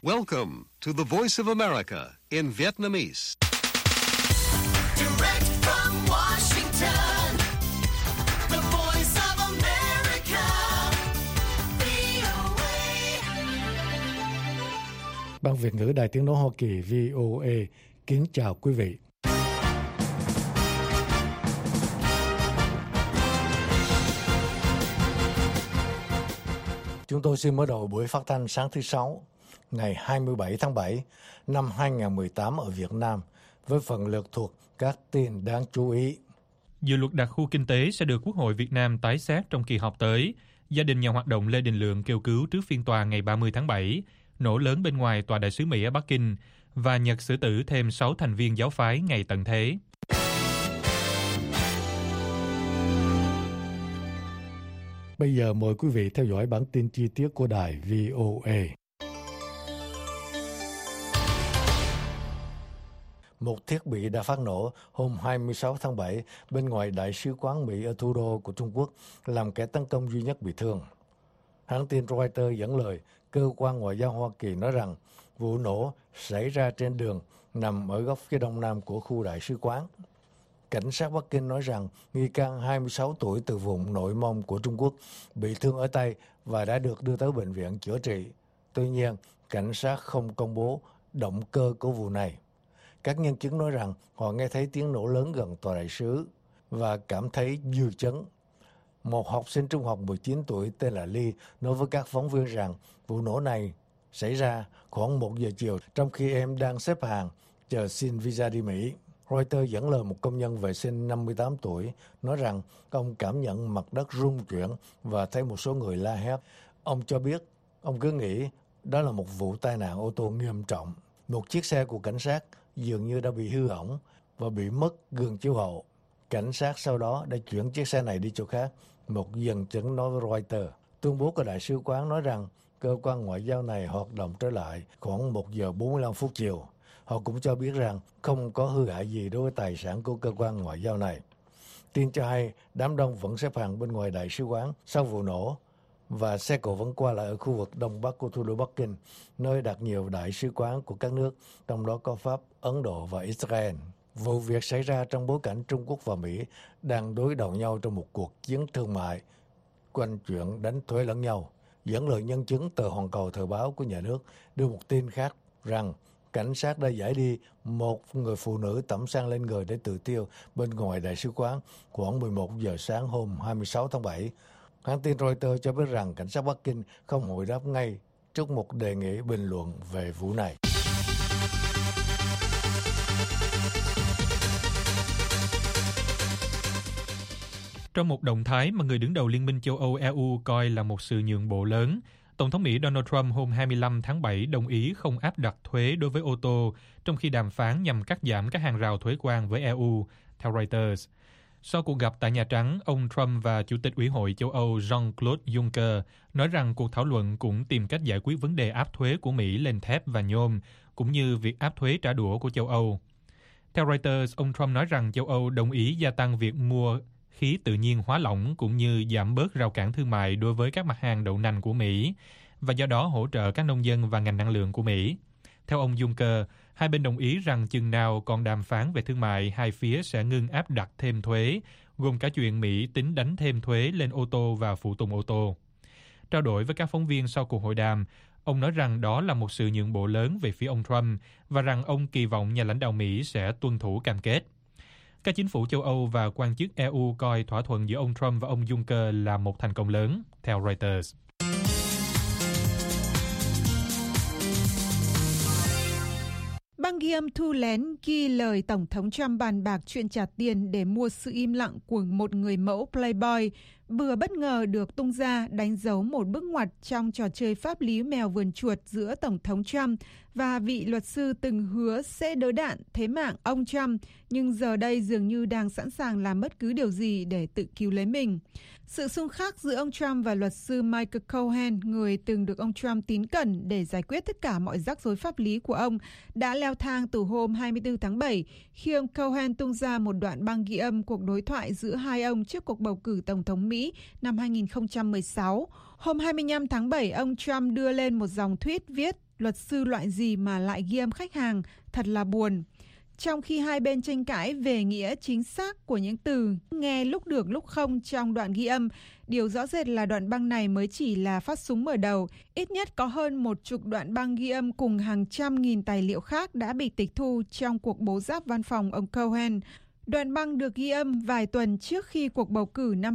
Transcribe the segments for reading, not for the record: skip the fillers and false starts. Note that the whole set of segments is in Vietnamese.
Welcome to the Voice of America in Vietnamese. Direct from Washington, the Voice of America, VOA. Ban Việt ngữ Đài Tiếng nói Hoa Kỳ VOA kính chào quý vị. Chúng tôi xin mở đầu buổi phát thanh sáng thứ Sáu, ngày 27 tháng 7 năm 2018 ở Việt Nam với phần lượt thuộc các tin đáng chú ý. Dự luật đặc khu kinh tế sẽ được Quốc hội Việt Nam tái xét trong kỳ họp tới. Gia đình nhà hoạt động Lê Đình Lượng kêu cứu trước phiên tòa ngày 30 tháng 7, nổ lớn bên ngoài Tòa đại sứ Mỹ ở Bắc Kinh và Nhật xử tử thêm 6 thành viên giáo phái ngày tận thế. Bây giờ mời quý vị theo dõi bản tin chi tiết của đài VOA. Một thiết bị đã phát nổ hôm 26 tháng 7 bên ngoài Đại sứ quán Mỹ ở thủ đô của Trung Quốc, làm kẻ tấn công duy nhất bị thương. Hãng tin Reuters dẫn lời cơ quan ngoại giao Hoa Kỳ nói rằng vụ nổ xảy ra trên đường nằm ở góc phía đông nam của khu đại sứ quán. Cảnh sát Bắc Kinh nói rằng nghi can 26 tuổi từ vùng Nội Mông của Trung Quốc bị thương ở tay và đã được đưa tới bệnh viện chữa trị. Tuy nhiên, cảnh sát không công bố động cơ của vụ này. Các nhân chứng nói rằng họ nghe thấy tiếng nổ lớn gần tòa đại sứ và cảm thấy dư chấn. Một học sinh trung học 19 tuổi tên là Lee nói với các phóng viên rằng vụ nổ này xảy ra khoảng 1 giờ chiều trong khi em đang xếp hàng chờ xin visa đi Mỹ. Reuters dẫn lời một công nhân vệ sinh 58 tuổi nói rằng ông cảm nhận mặt đất rung chuyển và thấy một số người la hét. Ông cho biết ông cứ nghĩ đó là một vụ tai nạn ô tô nghiêm trọng. Một chiếc xe của cảnh sát dường như đã bị hư hỏng và bị mất gương chiếu hậu. Cảnh sát sau đó đã chuyển chiếc xe này đi chỗ khác, một nhân chứng nói với Reuters. Tuyên bố của đại sứ quán nói rằng cơ quan ngoại giao này hoạt động trở lại khoảng 1 giờ 45 phút chiều. Họ cũng cho biết rằng không có hư hại gì đối với tài sản của cơ quan ngoại giao này. Tin cho hay đám đông vẫn xếp hàng bên ngoài đại sứ quán sau vụ nổ và xe cộ vẫn qua lại ở khu vực đông bắc của thủ đô Bắc Kinh, nơi đặt nhiều đại sứ quán của các nước, trong đó có Pháp, Ấn Độ và Israel. Vụ việc xảy ra trong bối cảnh Trung Quốc và Mỹ đang đối đầu nhau trong một cuộc chiến thương mại quanh chuyện đánh thuế lẫn nhau. Dẫn lời nhân chứng tờ Hoàn Cầu Thời báo của nhà nước đưa một tin khác rằng cảnh sát đã giải đi một người phụ nữ tẩm xăng lên người để tự thiêu bên ngoài đại sứ quán khoảng 11 giờ sáng hôm 26 tháng 7. Hãng tin Reuters cho biết rằng cảnh sát Bắc Kinh không hồi đáp ngay trước một đề nghị bình luận về vụ này. Trong một động thái mà người đứng đầu Liên minh châu Âu EU coi là một sự nhượng bộ lớn, Tổng thống Mỹ Donald Trump hôm 25 tháng 7 đồng ý không áp đặt thuế đối với ô tô trong khi đàm phán nhằm cắt giảm các hàng rào thuế quan với EU, theo Reuters. Sau cuộc gặp tại Nhà Trắng, ông Trump và Chủ tịch Ủy hội châu Âu Jean-Claude Juncker nói rằng cuộc thảo luận cũng tìm cách giải quyết vấn đề áp thuế của Mỹ lên thép và nhôm, cũng như việc áp thuế trả đũa của châu Âu. Theo Reuters, ông Trump nói rằng châu Âu đồng ý gia tăng việc mua khí tự nhiên hóa lỏng cũng như giảm bớt rào cản thương mại đối với các mặt hàng đậu nành của Mỹ và do đó hỗ trợ các nông dân và ngành năng lượng của Mỹ. Theo ông Juncker, hai bên đồng ý rằng chừng nào còn đàm phán về thương mại, hai phía sẽ ngưng áp đặt thêm thuế, gồm cả chuyện Mỹ tính đánh thêm thuế lên ô tô và phụ tùng ô tô. Trao đổi với các phóng viên sau cuộc hội đàm, ông nói rằng đó là một sự nhượng bộ lớn về phía ông Trump và rằng ông kỳ vọng nhà lãnh đạo Mỹ sẽ tuân thủ cam kết. Các chính phủ châu Âu và quan chức EU coi thỏa thuận giữa ông Trump và ông Juncker là một thành công lớn, theo Reuters. Băng ghi âm thu lén ghi lời Tổng thống Trump bàn bạc chuyện trả tiền để mua sự im lặng của một người mẫu Playboy vừa bất ngờ được tung ra, đánh dấu một bước ngoặt trong trò chơi pháp lý mèo vườn chuột giữa Tổng thống Trump và vị luật sư từng hứa sẽ đỡ đạn thế mạng ông Trump, nhưng giờ đây dường như đang sẵn sàng làm bất cứ điều gì để tự cứu lấy mình. Sự xung khắc giữa ông Trump và luật sư Michael Cohen, người từng được ông Trump tín cẩn để giải quyết tất cả mọi rắc rối pháp lý của ông, đã leo thang từ hôm 24 tháng 7 khi ông Cohen tung ra một đoạn băng ghi âm cuộc đối thoại giữa hai ông trước cuộc bầu cử Tổng thống Mỹ năm 2016. Hôm 25 tháng 7, ông Trump đưa lên một dòng tweet viết: luật sư loại gì mà lại ghi âm khách hàng, thật là buồn. Trong khi hai bên tranh cãi về nghĩa chính xác của những từ nghe lúc được lúc không trong đoạn ghi âm, điều rõ rệt là đoạn băng này mới chỉ là phát súng mở đầu. Ít nhất có hơn 10 đoạn băng ghi âm cùng hàng trăm nghìn tài liệu khác đã bị tịch thu trong cuộc bố giáp văn phòng ông Cohen. Đoạn băng được ghi âm vài tuần trước khi cuộc bầu cử năm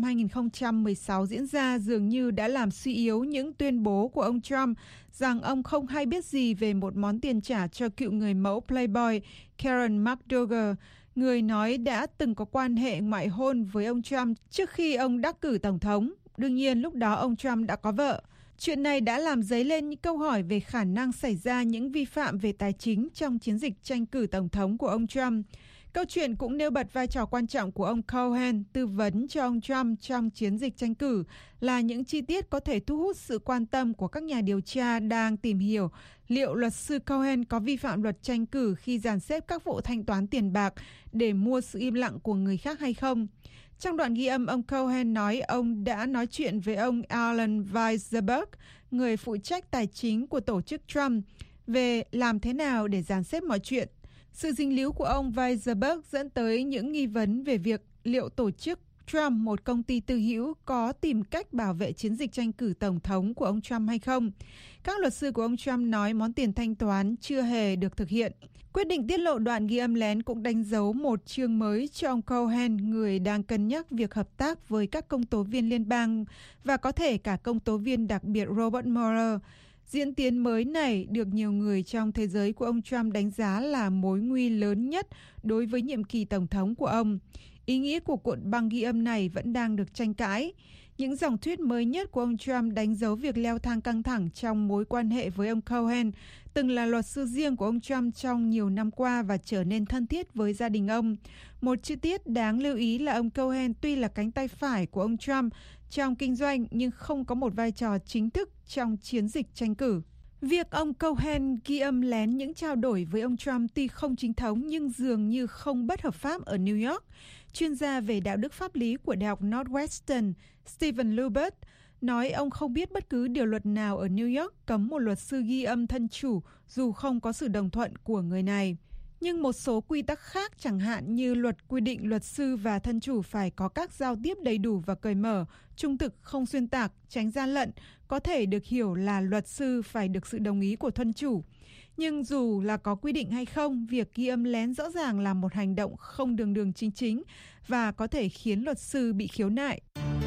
2016 diễn ra dường như đã làm suy yếu những tuyên bố của ông Trump rằng ông không hay biết gì về một món tiền trả cho cựu người mẫu Playboy Karen McDougal, người nói đã từng có quan hệ ngoại hôn với ông Trump trước khi ông đắc cử tổng thống. Đương nhiên lúc đó ông Trump đã có vợ. Chuyện này đã làm dấy lên những câu hỏi về khả năng xảy ra những vi phạm về tài chính trong chiến dịch tranh cử tổng thống của ông Trump. Câu chuyện cũng nêu bật vai trò quan trọng của ông Cohen tư vấn cho ông Trump trong chiến dịch tranh cử là những chi tiết có thể thu hút sự quan tâm của các nhà điều tra đang tìm hiểu liệu luật sư Cohen có vi phạm luật tranh cử khi dàn xếp các vụ thanh toán tiền bạc để mua sự im lặng của người khác hay không. Trong đoạn ghi âm, ông Cohen nói ông đã nói chuyện với ông Alan Weisberg, người phụ trách tài chính của tổ chức Trump, về làm thế nào để dàn xếp mọi chuyện. Sự dính líu của ông Weisberg dẫn tới những nghi vấn về việc liệu tổ chức Trump, một công ty tư hữu, có tìm cách bảo vệ chiến dịch tranh cử tổng thống của ông Trump hay không. Các luật sư của ông Trump nói món tiền thanh toán chưa hề được thực hiện. Quyết định tiết lộ đoạn ghi âm lén cũng đánh dấu một chương mới cho ông Cohen, người đang cân nhắc việc hợp tác với các công tố viên liên bang và có thể cả công tố viên đặc biệt Robert Mueller. Diễn tiến mới này được nhiều người trong thế giới của ông Trump đánh giá là mối nguy lớn nhất đối với nhiệm kỳ tổng thống của ông. Ý nghĩa của cuộn băng ghi âm này vẫn đang được tranh cãi. Những dòng thuyết mới nhất của ông Trump đánh dấu việc leo thang căng thẳng trong mối quan hệ với ông Cohen, từng là luật sư riêng của ông Trump trong nhiều năm qua và trở nên thân thiết với gia đình ông. Một chi tiết đáng lưu ý là ông Cohen tuy là cánh tay phải của ông Trump trong kinh doanh nhưng không có một vai trò chính thức trong chiến dịch tranh cử. Việc ông Cohen ghi âm lén những trao đổi với ông Trump tuy không chính thống nhưng dường như không bất hợp pháp ở New York. Chuyên gia về đạo đức pháp lý của Đại học Northwestern Stephen Lubert nói ông không biết bất cứ điều luật nào ở New York cấm một luật sư ghi âm thân chủ dù không có sự đồng thuận của người này. Nhưng một số quy tắc khác, chẳng hạn như luật quy định luật sư và thân chủ phải có các giao tiếp đầy đủ và cởi mở, trung thực, không xuyên tạc, tránh gian lận, có thể được hiểu là luật sư phải được sự đồng ý của thân chủ. Nhưng dù là có quy định hay không, việc ghi âm lén rõ ràng là một hành động không đường đường chính chính và có thể khiến luật sư bị khiếu nại.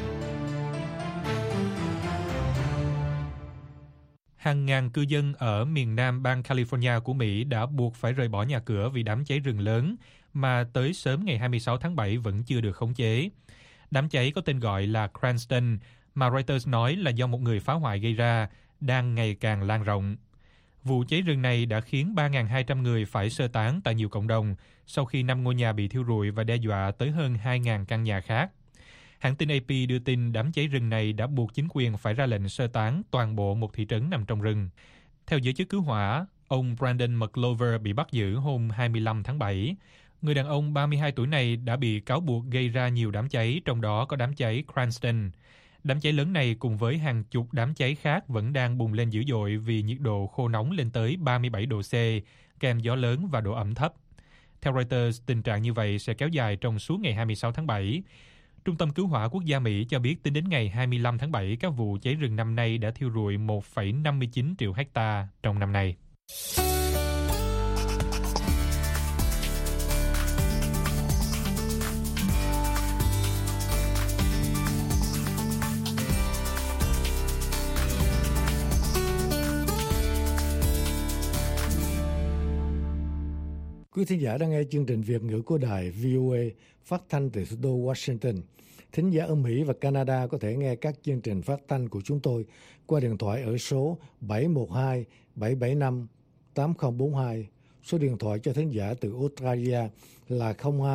Hàng ngàn cư dân ở miền nam bang California của Mỹ đã buộc phải rời bỏ nhà cửa vì đám cháy rừng lớn mà tới sớm ngày 26 tháng 7 vẫn chưa được khống chế. Đám cháy có tên gọi là Cranston, mà Reuters nói là do một người phá hoại gây ra, đang ngày càng lan rộng. Vụ cháy rừng này đã khiến 3.200 người phải sơ tán tại nhiều cộng đồng sau khi 5 ngôi nhà bị thiêu rụi và đe dọa tới hơn 2.000 căn nhà khác. Hãng tin AP đưa tin đám cháy rừng này đã buộc chính quyền phải ra lệnh sơ tán toàn bộ một thị trấn nằm trong rừng. Theo giới chức cứu hỏa, ông Brandon McClover bị bắt giữ hôm 25 tháng 7. Người đàn ông 32 tuổi này đã bị cáo buộc gây ra nhiều đám cháy, trong đó có đám cháy Cranston. Đám cháy lớn này cùng với hàng chục đám cháy khác vẫn đang bùng lên dữ dội vì nhiệt độ khô nóng lên tới 37 độ C, kèm gió lớn và độ ẩm thấp. Theo Reuters, tình trạng như vậy sẽ kéo dài trong suốt ngày 26 tháng 7. Trung tâm Cứu hỏa Quốc gia Mỹ cho biết tính đến ngày 25 tháng 7, các vụ cháy rừng năm nay đã thiêu rụi 1,59 triệu hectare trong năm nay. Quý thính giả đang nghe chương trình Việt ngữ của đài VOA phát thanh từ thủ đô Washington. Thính giả ở Mỹ và Canada có thể nghe các chương trình phát thanh của chúng tôi qua điện thoại ở số 712-775-8042. Số điện thoại cho thính giả từ Australia là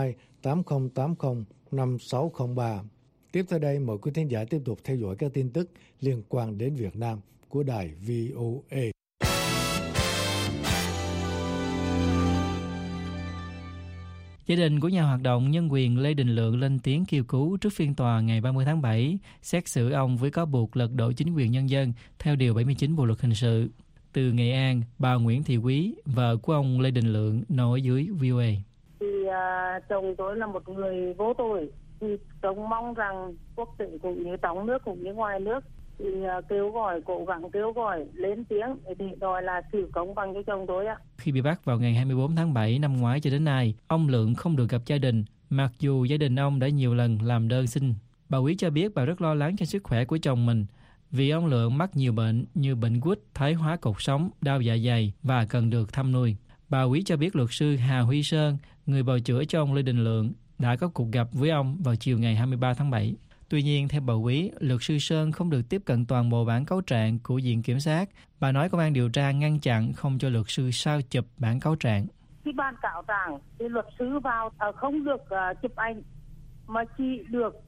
02-8080-5603. Tiếp theo đây, mời quý thính giả tiếp tục theo dõi các tin tức liên quan đến Việt Nam của đài VOA. Gia đình của nhà hoạt động nhân quyền Lê Đình Lượng lên tiếng kêu cứu trước phiên tòa ngày 30 tháng 7, xét xử ông với cáo buộc lật đổ chính quyền nhân dân theo Điều 79 Bộ Luật Hình sự. từ Nghệ An, bà Nguyễn Thị Quý, vợ của ông Lê Đình Lượng, nói dưới VOA. Thì chồng tôi là một người vô tội. Thì tôi mong rằng quốc tế cũng như trong nước cũng như ngoài nước thì kêu gọi, cố gắng kêu gọi lên tiếng để đòi là sự công bằng cho chồng tôi ạ. Khi bị bắt vào ngày 24 tháng 7 năm ngoái cho đến nay, ông Lượng không được gặp gia đình, mặc dù gia đình ông đã nhiều lần làm đơn xin. Bà Quý cho biết bà rất lo lắng cho sức khỏe của chồng mình, vì ông Lượng mắc nhiều bệnh như bệnh gút, thoái hóa cột sống, đau dạ dày và cần được thăm nuôi. Bà Quý cho biết luật sư Hà Huy Sơn, người bào chữa cho ông Lê Đình Lượng, đã có cuộc gặp với ông vào chiều ngày 23 tháng 7. Tuy nhiên, theo bà Quý, luật sư Sơn không được tiếp cận toàn bộ bản cáo trạng của Viện Kiểm sát. Bà nói công an điều tra ngăn chặn không cho luật sư sao chụp bản cáo trạng. Khi ban cáo trạng thì luật sư vào không được chụp ảnh, mà chỉ được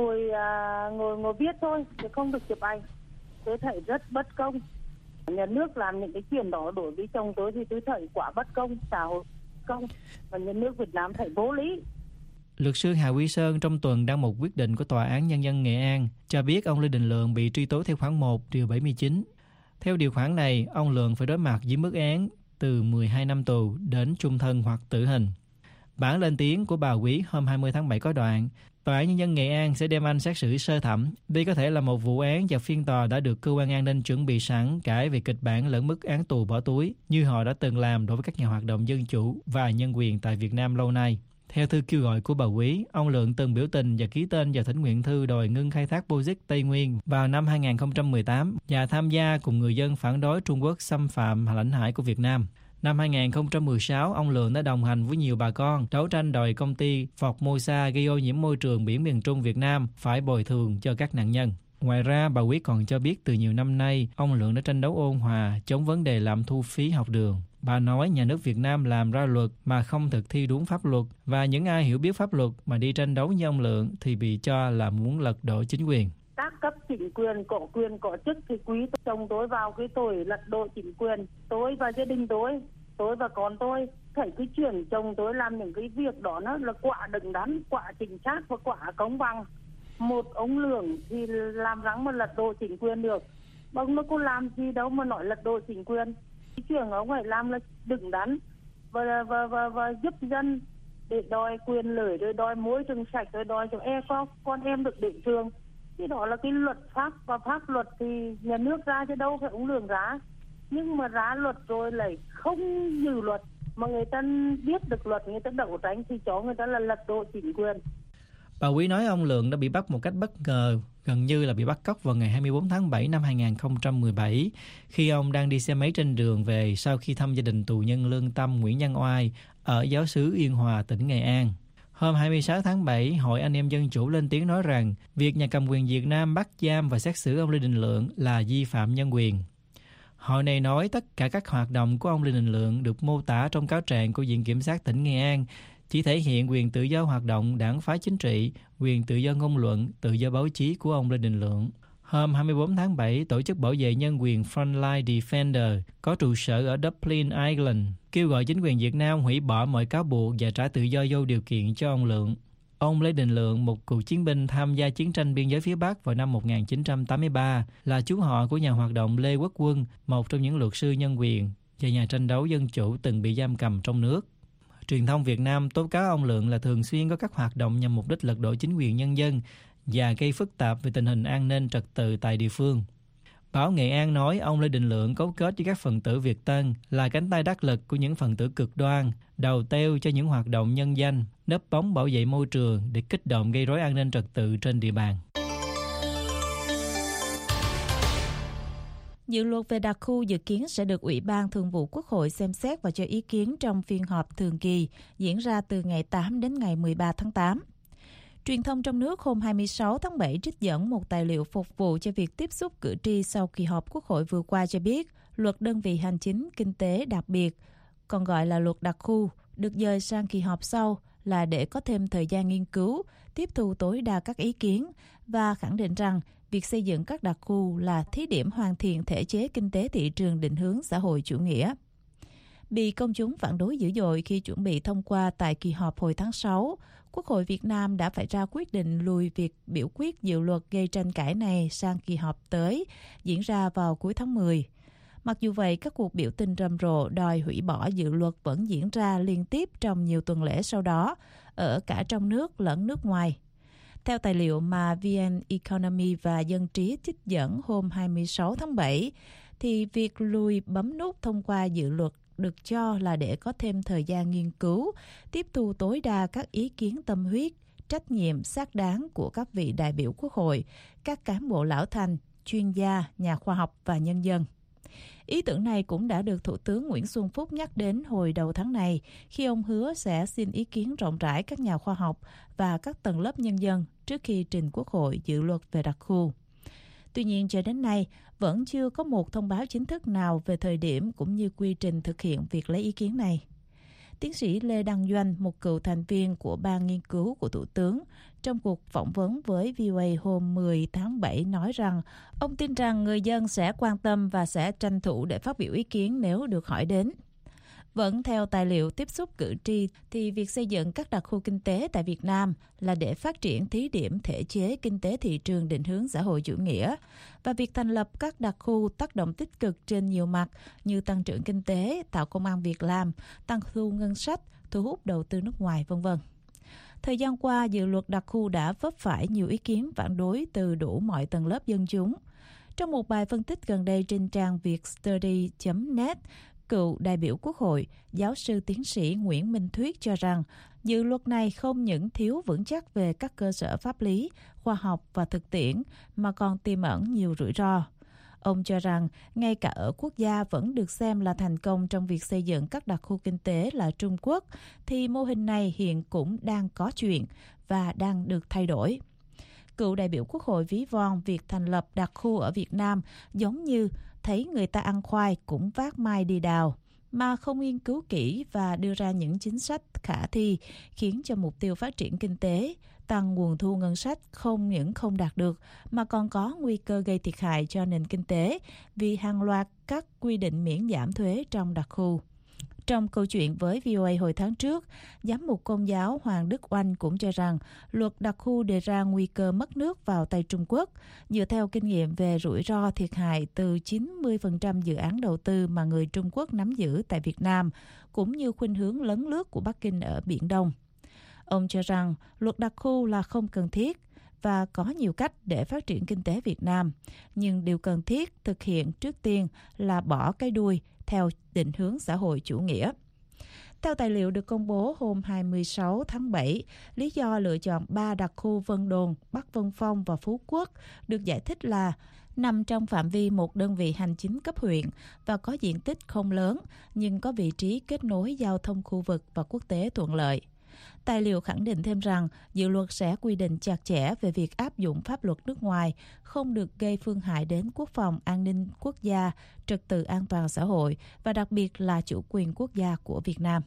ngồi viết thôi, chứ không được chụp ảnh. Tôi thấy rất bất công. Nhà nước làm những cái chuyện đó đối với chồng tôi thì tôi thấy quá bất công, xã hội công, và nhà nước Việt Nam thấy vô lý. Luật sư Hà Huy Sơn trong tuần đăng một quyết định của Tòa án Nhân dân Nghệ An cho biết ông Lê Đình Lượng bị truy tố theo khoản 1 điều 79. Theo điều khoản này, ông Lượng phải đối mặt với mức án từ 12 năm tù đến chung thân hoặc tử hình. Bản lên tiếng của bà Quý hôm 20 tháng 7 có đoạn: Tòa án Nhân dân Nghệ An sẽ đem anh xét xử sơ thẩm. Đây có thể là một vụ án và phiên tòa đã được cơ quan an ninh chuẩn bị sẵn cả về kịch bản lẫn mức án tù bỏ túi, như họ đã từng làm đối với các nhà hoạt động dân chủ và nhân quyền tại Việt Nam lâu nay. Theo thư kêu gọi của bà Quý, ông Lượng từng biểu tình và ký tên vào thỉnh nguyện thư đòi ngưng khai thác bauxit Tây Nguyên vào năm 2018 và tham gia cùng người dân phản đối Trung Quốc xâm phạm lãnh hải của Việt Nam. Năm 2016, ông Lượng đã đồng hành với nhiều bà con đấu tranh đòi công ty Formosa gây ô nhiễm môi trường biển miền Trung Việt Nam phải bồi thường cho các nạn nhân. Ngoài ra, bà Quý còn cho biết từ nhiều năm nay, ông Lượng đã tranh đấu ôn hòa chống vấn đề lạm thu phí học đường. Bà nói nhà nước Việt Nam làm ra luật mà không thực thi đúng pháp luật, và những ai hiểu biết pháp luật mà đi tranh đấu với ông Lượng thì bị cho là muốn lật đổ chính quyền. Các cấp chính quyền có chức thì quý chồng tôi vào cái tội lật đổ chính quyền. Tôi và gia đình tôi và con tôi thấy cái chuyện chồng tôi làm những cái việc đó nó là quả đứng đắn, quả chính xác và quả công bằng. Một ông Lượng thì làm rắn mà lật đổ chính quyền được. Ông nó có làm gì đâu mà nói lật đổ chính quyền. Cái chuyện ông ấy làm là đứng đắn và giúp dân để đòi quyền lợi, rồi đòi môi trường sạch, rồi đòi cho con em được đến trường. Cái đó là cái luật pháp, và pháp luật thì nhà nước ra chứ đâu phải ông Lượng ra. Nhưng mà ra luật rồi lại không giữ luật, mà người ta biết được luật, người ta đấu tranh thì cho người ta là lật đổ chính quyền. Bà Quý nói ông Lượng đã bị bắt một cách bất ngờ, gần như là bị bắt cóc vào ngày 24 tháng 7 năm 2017, khi ông đang đi xe máy trên đường về sau khi thăm gia đình tù nhân lương tâm Nguyễn Văn Oai ở giáo xứ Yên Hòa, tỉnh Nghệ An. Hôm 26 tháng 7, Hội Anh em Dân Chủ lên tiếng nói rằng việc nhà cầm quyền Việt Nam bắt giam và xét xử ông Lê Đình Lượng là vi phạm nhân quyền. Hội này nói tất cả các hoạt động của ông Lê Đình Lượng được mô tả trong cáo trạng của Viện Kiểm sát tỉnh Nghệ An chỉ thể hiện quyền tự do hoạt động đảng phái chính trị, quyền tự do ngôn luận, tự do báo chí của ông Lê Đình Lượng. Hôm 24 tháng 7, Tổ chức Bảo vệ Nhân quyền Frontline Defender có trụ sở ở Dublin, Ireland, kêu gọi chính quyền Việt Nam hủy bỏ mọi cáo buộc và trả tự do vô điều kiện cho ông Lượng. Ông Lê Đình Lượng, một cựu chiến binh tham gia chiến tranh biên giới phía Bắc vào năm 1983, là chú họ của nhà hoạt động Lê Quốc Quân, một trong những luật sư nhân quyền và nhà tranh đấu dân chủ từng bị giam cầm trong nước. Truyền thông Việt Nam tố cáo ông Lượng là thường xuyên có các hoạt động nhằm mục đích lật đổ chính quyền nhân dân và gây phức tạp về tình hình an ninh trật tự tại địa phương. Báo Nghệ An nói ông Lê Đình Lượng cấu kết với các phần tử Việt Tân, là cánh tay đắc lực của những phần tử cực đoan, đầu têu cho những hoạt động nhân danh, nấp bóng bảo vệ môi trường để kích động gây rối an ninh trật tự trên địa bàn. Dự luật về đặc khu dự kiến sẽ được Ủy ban Thường vụ Quốc hội xem xét và cho ý kiến trong phiên họp thường kỳ diễn ra từ ngày 8 đến ngày 13 tháng 8. Truyền thông trong nước hôm 26 tháng 7 trích dẫn một tài liệu phục vụ cho việc tiếp xúc cử tri sau kỳ họp Quốc hội vừa qua cho biết luật đơn vị hành chính kinh tế đặc biệt, còn gọi là luật đặc khu, được dời sang kỳ họp sau là để có thêm thời gian nghiên cứu, tiếp thu tối đa các ý kiến và khẳng định rằng việc xây dựng các đặc khu là thí điểm hoàn thiện thể chế kinh tế thị trường định hướng xã hội chủ nghĩa. Bị công chúng phản đối dữ dội khi chuẩn bị thông qua tại kỳ họp hồi tháng 6, Quốc hội Việt Nam đã phải ra quyết định lùi việc biểu quyết dự luật gây tranh cãi này sang kỳ họp tới, diễn ra vào cuối tháng 10. Mặc dù vậy, các cuộc biểu tình rầm rộ đòi hủy bỏ dự luật vẫn diễn ra liên tiếp trong nhiều tuần lễ sau đó, ở cả trong nước lẫn nước ngoài. Theo tài liệu mà VN Economy và Dân trí trích dẫn hôm 26 tháng 7, thì việc lùi bấm nút thông qua dự luật được cho là để có thêm thời gian nghiên cứu, tiếp thu tối đa các ý kiến tâm huyết, trách nhiệm xác đáng của các vị đại biểu Quốc hội, các cán bộ lão thành, chuyên gia, nhà khoa học và nhân dân. Ý tưởng này cũng đã được Thủ tướng Nguyễn Xuân Phúc nhắc đến hồi đầu tháng này khi ông hứa sẽ xin ý kiến rộng rãi các nhà khoa học và các tầng lớp nhân dân trước khi trình Quốc hội dự luật về đặc khu. Tuy nhiên, cho đến nay, vẫn chưa có một thông báo chính thức nào về thời điểm cũng như quy trình thực hiện việc lấy ý kiến này. Tiến sĩ Lê Đăng Doanh, một cựu thành viên của ban nghiên cứu của Thủ tướng, trong cuộc phỏng vấn với VOA hôm 10 tháng 7 nói rằng ông tin rằng người dân sẽ quan tâm và sẽ tranh thủ để phát biểu ý kiến nếu được hỏi đến. Vẫn theo tài liệu tiếp xúc cử tri, thì việc xây dựng các đặc khu kinh tế tại Việt Nam là để phát triển thí điểm thể chế kinh tế thị trường định hướng xã hội chủ nghĩa, và việc thành lập các đặc khu tác động tích cực trên nhiều mặt như tăng trưởng kinh tế, tạo công ăn việc làm, tăng thu ngân sách, thu hút đầu tư nước ngoài, v.v. Thời gian qua, dự luật đặc khu đã vấp phải nhiều ý kiến phản đối từ đủ mọi tầng lớp dân chúng. Trong một bài phân tích gần đây trên trang vietstudy.net, cựu đại biểu Quốc hội, giáo sư tiến sĩ Nguyễn Minh Thuyết cho rằng dự luật này không những thiếu vững chắc về các cơ sở pháp lý, khoa học và thực tiễn mà còn tiềm ẩn nhiều rủi ro. Ông cho rằng ngay cả ở quốc gia vẫn được xem là thành công trong việc xây dựng các đặc khu kinh tế là Trung Quốc, thì mô hình này hiện cũng đang có chuyện và đang được thay đổi. Cựu đại biểu Quốc hội ví von việc thành lập đặc khu ở Việt Nam giống như thấy người ta ăn khoai cũng vác mai đi đào, mà không nghiên cứu kỹ và đưa ra những chính sách khả thi khiến cho mục tiêu phát triển kinh tế, tăng nguồn thu ngân sách không những không đạt được mà còn có nguy cơ gây thiệt hại cho nền kinh tế vì hàng loạt các quy định miễn giảm thuế trong đặc khu. Trong câu chuyện với VOA hồi tháng trước, giám mục Công giáo Hoàng Đức Oanh cũng cho rằng luật đặc khu đề ra nguy cơ mất nước vào tay Trung Quốc, dựa theo kinh nghiệm về rủi ro thiệt hại từ 90% dự án đầu tư mà người Trung Quốc nắm giữ tại Việt Nam, cũng như khuynh hướng lấn lướt của Bắc Kinh ở Biển Đông. Ông cho rằng luật đặc khu là không cần thiết và có nhiều cách để phát triển kinh tế Việt Nam, nhưng điều cần thiết thực hiện trước tiên là bỏ cái đuôi theo định hướng xã hội chủ nghĩa. Theo tài liệu được công bố hôm 26 tháng 7, lý do lựa chọn 3 đặc khu Vân Đồn, Bắc Vân Phong và Phú Quốc được giải thích là nằm trong phạm vi một đơn vị hành chính cấp huyện và có diện tích không lớn, nhưng có vị trí kết nối giao thông khu vực và quốc tế thuận lợi. Tài liệu khẳng định thêm rằng dự luật sẽ quy định chặt chẽ về việc áp dụng pháp luật nước ngoài, không được gây phương hại đến quốc phòng, an ninh quốc gia, trật tự an toàn xã hội và đặc biệt là chủ quyền quốc gia của Việt Nam.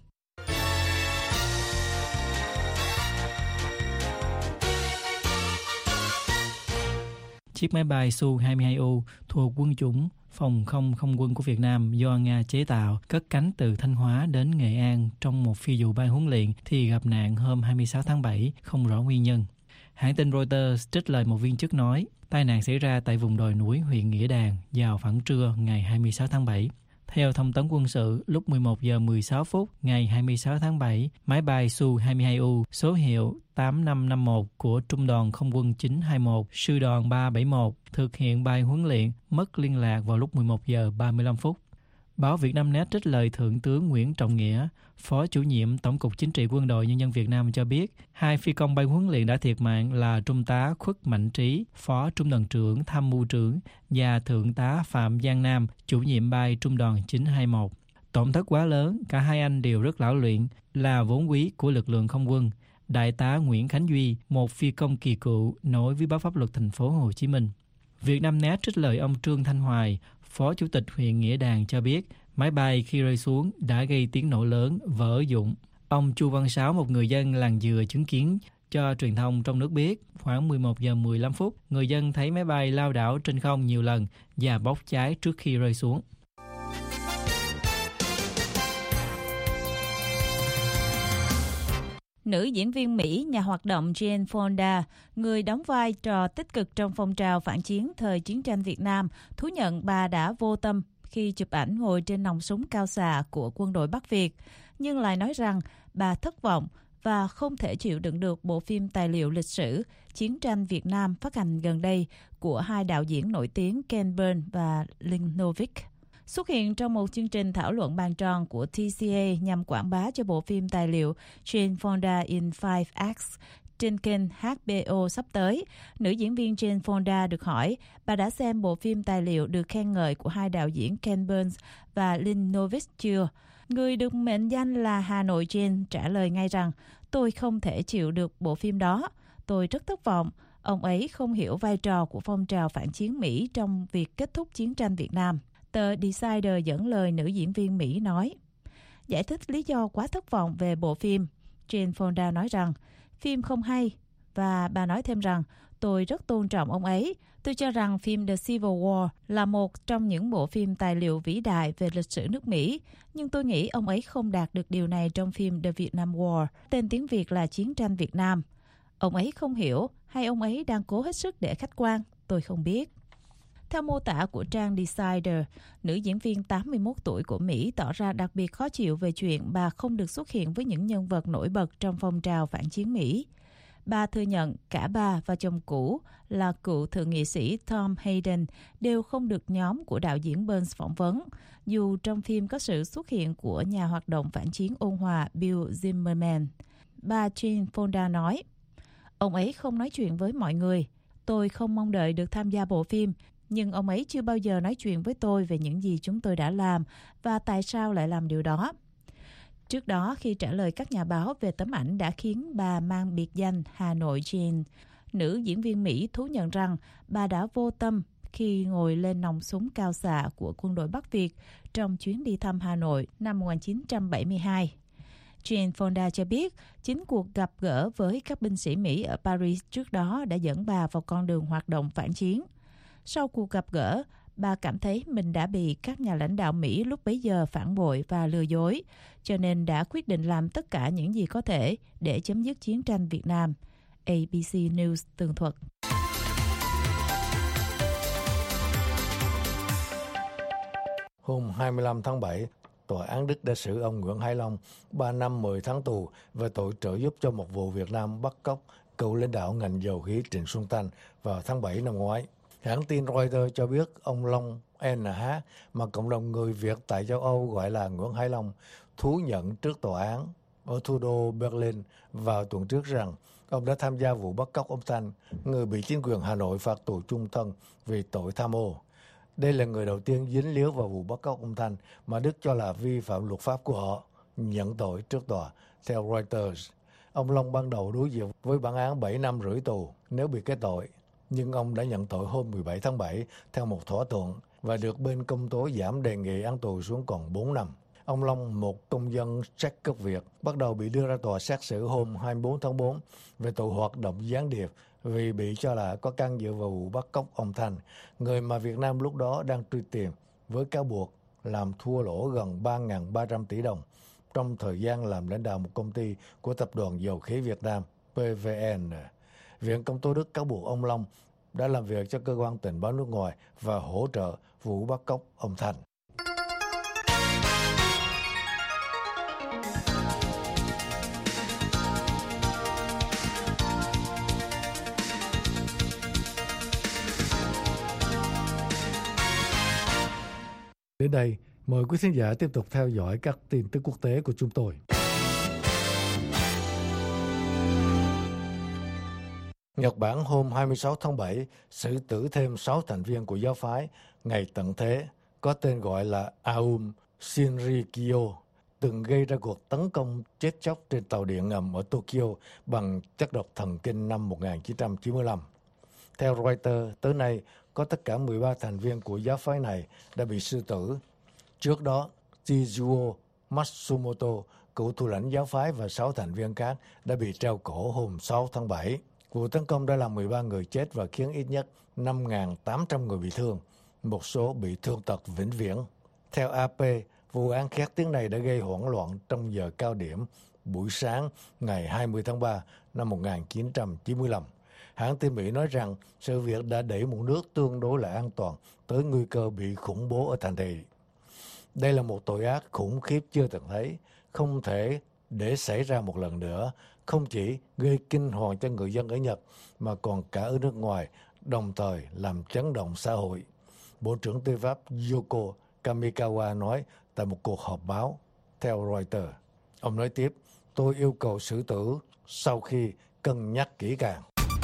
Chiếc máy bay Su-22U thuộc quân chủng phòng không không quân của Việt Nam do Nga chế tạo cất cánh từ Thanh Hóa đến Nghệ An trong một phi vụ bay huấn luyện thì gặp nạn hôm 26 tháng 7, không rõ nguyên nhân. Hãng tin Reuters trích lời một viên chức nói, tai nạn xảy ra tại vùng đồi núi huyện Nghĩa Đàn vào khoảng trưa ngày 26 tháng 7. Theo thông tấn quân sự, lúc 11 giờ 16 phút ngày 26 tháng 7, máy bay Su-22U số hiệu 8551 của Trung đoàn Không quân 921, Sư đoàn 371 thực hiện bay huấn luyện mất liên lạc vào lúc 11 giờ 35 phút. Báo Vietnamnet trích lời Thượng tướng Nguyễn Trọng Nghĩa, Phó chủ nhiệm Tổng cục Chính trị Quân đội Nhân dân Việt Nam cho biết, 2 phi công bay huấn luyện đã thiệt mạng là Trung tá Khuất Mạnh Trí, Phó Trung đoàn trưởng Tham mưu trưởng và Thượng tá Phạm Giang Nam, chủ nhiệm bay Trung đoàn 921. Tổn thất quá lớn, cả hai anh đều rất lão luyện, là vốn quý của lực lượng không quân. Đại tá Nguyễn Khánh Duy, một phi công kỳ cựu, nói với báo Pháp luật Thành phố Hồ Chí Minh. Vietnamnet trích lời ông Trương Thanh Hoài, Phó Chủ tịch huyện Nghĩa Đàn cho biết, máy bay khi rơi xuống đã gây tiếng nổ lớn, vỡ dụng. Ông Chu Văn Sáu, một người dân làng Dừa chứng kiến cho truyền thông trong nước biết, khoảng 11 giờ 15 phút, người dân thấy máy bay lao đảo trên không nhiều lần và bốc cháy trước khi rơi xuống. Nữ diễn viên Mỹ, nhà hoạt động Jane Fonda, người đóng vai trò tích cực trong phong trào phản chiến thời chiến tranh Việt Nam, thú nhận bà đã vô tâm khi chụp ảnh ngồi trên nòng súng cao xạ của quân đội Bắc Việt, nhưng lại nói rằng bà thất vọng và không thể chịu đựng được bộ phim tài liệu lịch sử Chiến tranh Việt Nam phát hành gần đây của hai đạo diễn nổi tiếng Ken Burns và Lynn Novick. Xuất hiện trong một chương trình thảo luận bàn tròn của TCA nhằm quảng bá cho bộ phim tài liệu Jane Fonda in Five Acts trên kênh HBO sắp tới, nữ diễn viên Jane Fonda được hỏi bà đã xem bộ phim tài liệu được khen ngợi của hai đạo diễn Ken Burns và Lynn Novick chưa? Người được mệnh danh là Hà Nội Jane trả lời ngay rằng tôi không thể chịu được bộ phim đó. Tôi rất thất vọng. Ông ấy không hiểu vai trò của phong trào phản chiến Mỹ trong việc kết thúc chiến tranh Việt Nam. Tờ Decider dẫn lời nữ diễn viên Mỹ nói. Giải thích lý do quá thất vọng về bộ phim, Jane Fonda nói rằng phim không hay, và bà nói thêm rằng tôi rất tôn trọng ông ấy. Tôi cho rằng phim The Civil War là một trong những bộ phim tài liệu vĩ đại về lịch sử nước Mỹ, nhưng tôi nghĩ ông ấy không đạt được điều này trong phim The Vietnam War, tên tiếng Việt là Chiến tranh Việt Nam. Ông ấy không hiểu, hay ông ấy đang cố hết sức để khách quan, tôi không biết. Theo mô tả của trang Decider, nữ diễn viên 81 tuổi của Mỹ tỏ ra đặc biệt khó chịu về chuyện bà không được xuất hiện với những nhân vật nổi bật trong phong trào phản chiến Mỹ. Bà thừa nhận cả bà và chồng cũ là cựu thượng nghị sĩ Tom Hayden đều không được nhóm của đạo diễn Burns phỏng vấn, dù trong phim có sự xuất hiện của nhà hoạt động phản chiến ôn hòa Bill Zimmerman. Bà Jane Fonda nói, ông ấy không nói chuyện với mọi người. Tôi không mong đợi được tham gia bộ phim, nhưng ông ấy chưa bao giờ nói chuyện với tôi về những gì chúng tôi đã làm và tại sao lại làm điều đó. Trước đó, khi trả lời các nhà báo về tấm ảnh đã khiến bà mang biệt danh Hà Nội Jane, nữ diễn viên Mỹ thú nhận rằng bà đã vô tâm khi ngồi lên nòng súng cao xạ của quân đội Bắc Việt trong chuyến đi thăm Hà Nội năm 1972. Jane Fonda cho biết chính cuộc gặp gỡ với các binh sĩ Mỹ ở Paris trước đó đã dẫn bà vào con đường hoạt động phản chiến. Sau cuộc gặp gỡ, bà cảm thấy mình đã bị các nhà lãnh đạo Mỹ lúc bấy giờ phản bội và lừa dối, cho nên đã quyết định làm tất cả những gì có thể để chấm dứt chiến tranh Việt Nam. ABC News tường thuật. Hôm 25 tháng 7, Tòa án Đức đã xử ông Nguyễn Hải Long 3 năm 10 tháng tù về tội trợ giúp cho một vụ Việt Nam bắt cóc cựu lãnh đạo ngành dầu khí Trịnh Xuân Thanh vào tháng 7 năm ngoái. Hãng tin Reuters cho biết ông Long NH, mà cộng đồng người Việt tại châu Âu gọi là Nguyễn Hải Long, thú nhận trước tòa án ở thủ đô Berlin vào tuần trước rằng ông đã tham gia vụ bắt cóc ông Thanh, người bị chính quyền Hà Nội phạt tù chung thân vì tội tham ô. Đây là người đầu tiên dính líu vào vụ bắt cóc ông Thanh mà Đức cho là vi phạm luật pháp của họ, nhận tội trước tòa, theo Reuters. Ông Long ban đầu đối diện với bản án 7 năm rưỡi tù nếu bị kết tội, nhưng ông đã nhận tội hôm 17 tháng 7 theo một thỏa thuận và được bên công tố giảm đề nghị án tù xuống còn 4 năm. Ông Long, một công dân Séc gốc Việt, bắt đầu bị đưa ra tòa xét xử hôm 24 tháng 4 về tội hoạt động gián điệp vì bị cho là có can dự vào vụ bắt cóc ông Thanh, người mà Việt Nam lúc đó đang truy tìm với cáo buộc làm thua lỗ gần 3.300 tỷ đồng trong thời gian làm lãnh đạo một công ty của Tập đoàn Dầu khí Việt Nam PVN. Viện Công tố Đức cáo buộc ông Long đã làm việc cho cơ quan tình báo nước ngoài và hỗ trợ vụ bắt cóc ông Thanh. Đến đây, mời quý khán giả tiếp tục theo dõi các tin tức quốc tế của chúng tôi. Nhật Bản hôm 26 tháng 7 xử tử thêm 6 thành viên của giáo phái Ngày Tận Thế, có tên gọi là Aum Shinrikyo, từng gây ra cuộc tấn công chết chóc trên tàu điện ngầm ở Tokyo bằng chất độc thần kinh năm 1995. Theo Reuters, tới nay có tất cả 13 thành viên của giáo phái này đã bị xử tử. Trước đó, Shizuo Matsumoto, cựu thủ lãnh giáo phái và 6 thành viên khác đã bị treo cổ hôm 6 tháng 7. Vụ tấn công đã làm 13 người chết và khiến ít nhất 5.800 người bị thương, một số bị thương tật vĩnh viễn. Theo AP, vụ án khét tiếng này đã gây hoảng loạn trong giờ cao điểm buổi sáng ngày 20 tháng 3 năm 1995. Hãng tin Mỹ nói rằng sự việc đã đẩy một nước tương đối là an toàn tới nguy cơ bị khủng bố ở thành thị. Đây là một tội ác khủng khiếp chưa từng thấy, không thể để xảy ra một lần nữa, không chỉ gây kinh hoàng cho người dân ở Nhật mà còn cả ở nước ngoài, đồng thời làm chấn động xã hội. Bộ trưởng Tư pháp Yoko Kamikawa nói tại một cuộc họp báo theo Reuters. Ông nói tiếp, tôi yêu cầu xử tử sau khi cân nhắc kỹ càng.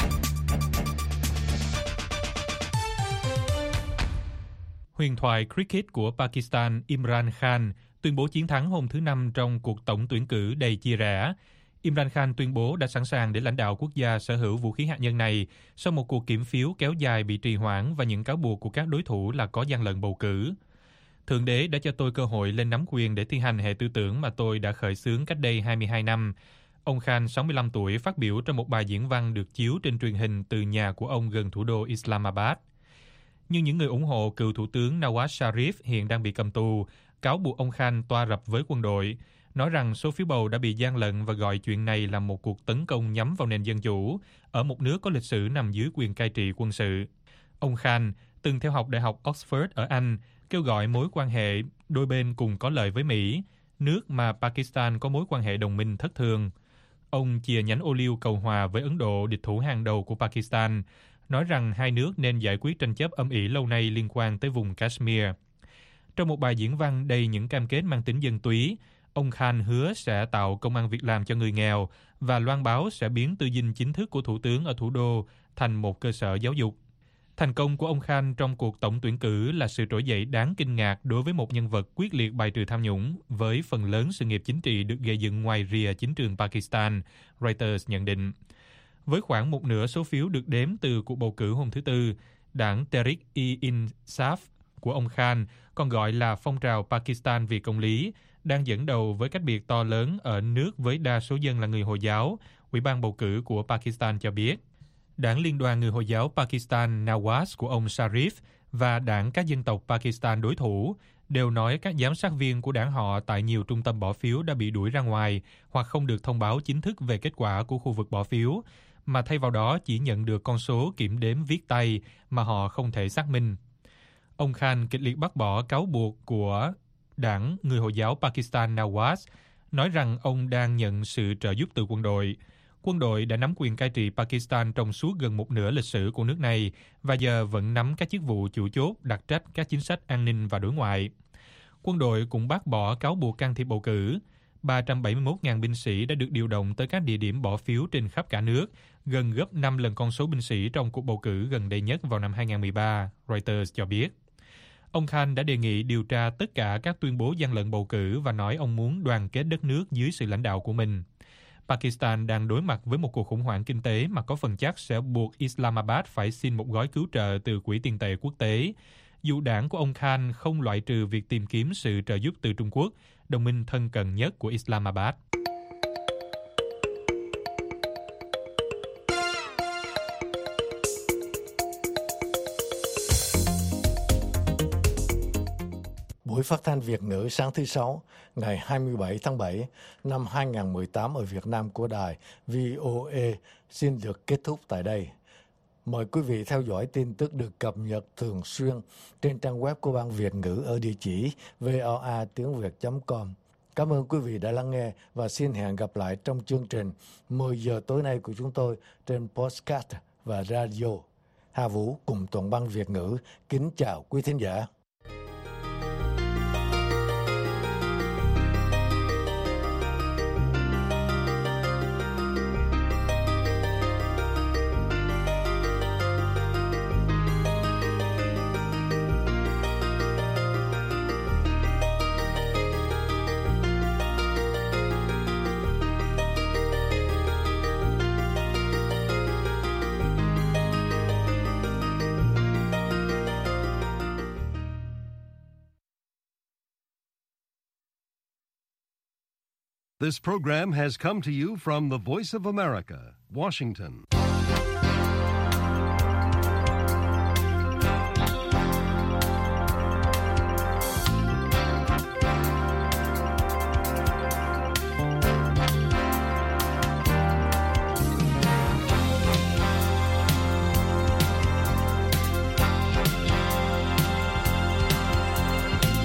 Huyền thoại cricket của Pakistan Imran Khan tuyên bố chiến thắng hôm thứ Năm trong cuộc tổng tuyển cử đầy chia rẽ. Imran Khan tuyên bố đã sẵn sàng để lãnh đạo quốc gia sở hữu vũ khí hạt nhân này sau một cuộc kiểm phiếu kéo dài bị trì hoãn và những cáo buộc của các đối thủ là có gian lận bầu cử. Thượng đế đã cho tôi cơ hội lên nắm quyền để thi hành hệ tư tưởng mà tôi đã khởi xướng cách đây 22 năm. Ông Khan, 65 tuổi, phát biểu trong một bài diễn văn được chiếu trên truyền hình từ nhà của ông gần thủ đô Islamabad. Nhưng những người ủng hộ cựu thủ tướng Nawaz Sharif hiện đang bị cầm tù, cáo buộc ông Khan toa rập với quân đội, nói rằng số phiếu bầu đã bị gian lận và gọi chuyện này là một cuộc tấn công nhắm vào nền dân chủ ở một nước có lịch sử nằm dưới quyền cai trị quân sự. Ông Khan từng theo học Đại học Oxford ở Anh, kêu gọi mối quan hệ đôi bên cùng có lợi với Mỹ, nước mà Pakistan có mối quan hệ đồng minh thất thường. Ông chìa nhánh ô liu cầu hòa với Ấn Độ, địch thủ hàng đầu của Pakistan, nói rằng hai nước nên giải quyết tranh chấp âm ỉ lâu nay liên quan tới vùng Kashmir. Trong một bài diễn văn đầy những cam kết mang tính dân túy, ông Khan hứa sẽ tạo công ăn việc làm cho người nghèo và loan báo sẽ biến tư dinh chính thức của thủ tướng ở thủ đô thành một cơ sở giáo dục. Thành công của ông Khan trong cuộc tổng tuyển cử là sự trỗi dậy đáng kinh ngạc đối với một nhân vật quyết liệt bài trừ tham nhũng với phần lớn sự nghiệp chính trị được gây dựng ngoài rìa chính trường Pakistan, Reuters nhận định. Với khoảng một nửa số phiếu được đếm từ cuộc bầu cử hôm thứ Tư, đảng Tehreek-e-Insaf của ông Khan, còn gọi là phong trào Pakistan vì công lý, đang dẫn đầu với cách biệt to lớn ở nước với đa số dân là người Hồi giáo, Ủy ban bầu cử của Pakistan cho biết. Đảng Liên đoàn Người Hồi giáo Pakistan Nawaz của ông Sharif và đảng các dân tộc Pakistan đối thủ đều nói các giám sát viên của đảng họ tại nhiều trung tâm bỏ phiếu đã bị đuổi ra ngoài hoặc không được thông báo chính thức về kết quả của khu vực bỏ phiếu, mà thay vào đó chỉ nhận được con số kiểm đếm viết tay mà họ không thể xác minh. Ông Khan kịch liệt bác bỏ cáo buộc của đảng Người Hồi giáo Pakistan Nawaz, nói rằng ông đang nhận sự trợ giúp từ quân đội. Quân đội đã nắm quyền cai trị Pakistan trong suốt gần một nửa lịch sử của nước này và giờ vẫn nắm các chức vụ chủ chốt đặc trách các chính sách an ninh và đối ngoại. Quân đội cũng bác bỏ cáo buộc can thiệp bầu cử. 371.000 binh sĩ đã được điều động tới các địa điểm bỏ phiếu trên khắp cả nước, gần gấp 5 lần con số binh sĩ trong cuộc bầu cử gần đây nhất vào năm 2013, Reuters cho biết. Ông Khan đã đề nghị điều tra tất cả các tuyên bố gian lận bầu cử và nói ông muốn đoàn kết đất nước dưới sự lãnh đạo của mình. Pakistan đang đối mặt với một cuộc khủng hoảng kinh tế mà có phần chắc sẽ buộc Islamabad phải xin một gói cứu trợ từ Quỹ tiền tệ quốc tế. Dù đảng của ông Khan không loại trừ việc tìm kiếm sự trợ giúp từ Trung Quốc, đồng minh thân cận nhất của Islamabad. Buổi phát thanh Việt ngữ sáng thứ Sáu, ngày 27 tháng 7 năm 2018 ở Việt Nam của đài VOA xin được kết thúc tại đây. Mời quý vị theo dõi tin tức được cập nhật thường xuyên trên trang web của Ban Việt ngữ ở địa chỉ voa.tiếng.việt.com. Cảm ơn quý vị đã lắng nghe và xin hẹn gặp lại trong chương trình 10 giờ tối nay của chúng tôi trên podcast và radio. Hà Vũ cùng toàn ban Việt ngữ kính chào quý thính giả. This program has come to you from the Voice of America, Washington.